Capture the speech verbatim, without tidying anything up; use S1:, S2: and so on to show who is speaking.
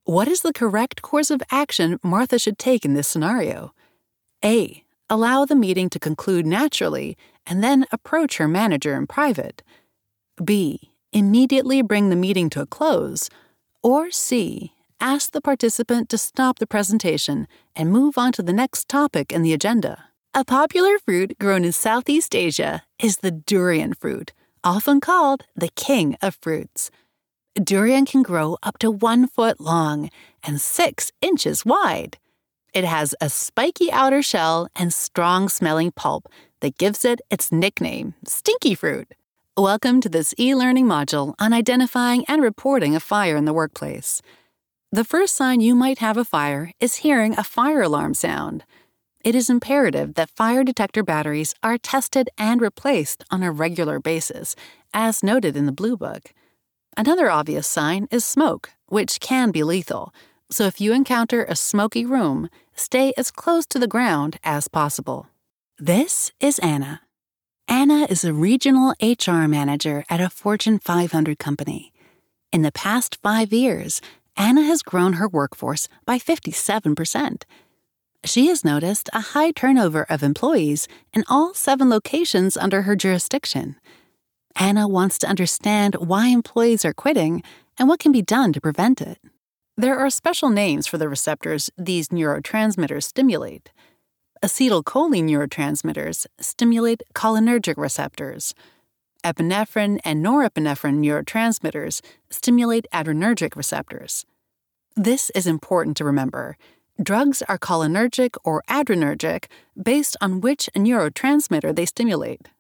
S1: What is the correct course of action Martha should take in this scenario? A. Allow the meeting to conclude naturally and then approach her manager in private. B. Immediately bring the meeting to a close. Or C. Ask the participant to stop the presentation and move on to the next topic in the agenda. A popular fruit grown in Southeast Asia is the durian fruit, often called the king of fruits. Durian can grow up to one foot long and six inches wide. It has a spiky outer shell and strong-smelling pulp that gives it its nickname, stinky fruit. Welcome to this e-learning module on identifying and reporting a fire in the workplace. The first sign you might have a fire is hearing a fire alarm sound. It is imperative that fire detector batteries are tested and replaced on a regular basis, as noted in the Blue Book. Another obvious sign is smoke, which can be lethal, so if you encounter a smoky room, stay as close to the ground as possible. This is Anna. Anna is a regional H R manager at a Fortune five hundred company. In the past five years, Anna has grown her workforce by fifty-seven percent. She has noticed a high turnover of employees in all seven locations under her jurisdiction. Anna wants to understand why employees are quitting and what can be done to prevent it. There are special names for the receptors these neurotransmitters stimulate. Acetylcholine neurotransmitters stimulate cholinergic receptors. Epinephrine and norepinephrine neurotransmitters stimulate adrenergic receptors. This is important to remember. Drugs are cholinergic or adrenergic based on which neurotransmitter they stimulate.